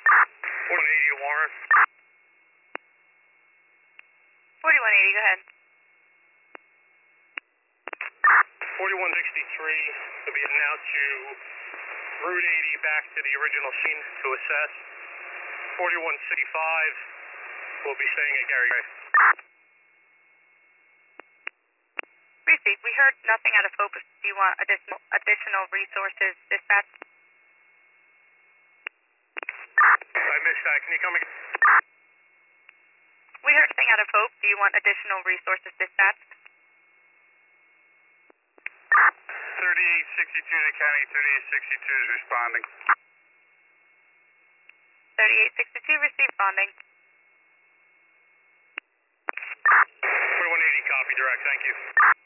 180 to Warren. 4180, go ahead. 4163 will be heading out to Route 80 back to the original scene to assess. 4165 will be staying at Gary Gray. Proceed. We heard nothing out of focus. Do you want additional resources dispatched? I missed that. Can you come again? We heard nothing out of Hope. Do you want additional resources dispatched? 3862 to County, 3862 is responding. 3862, receive bonding. 4180, copy, direct, thank you.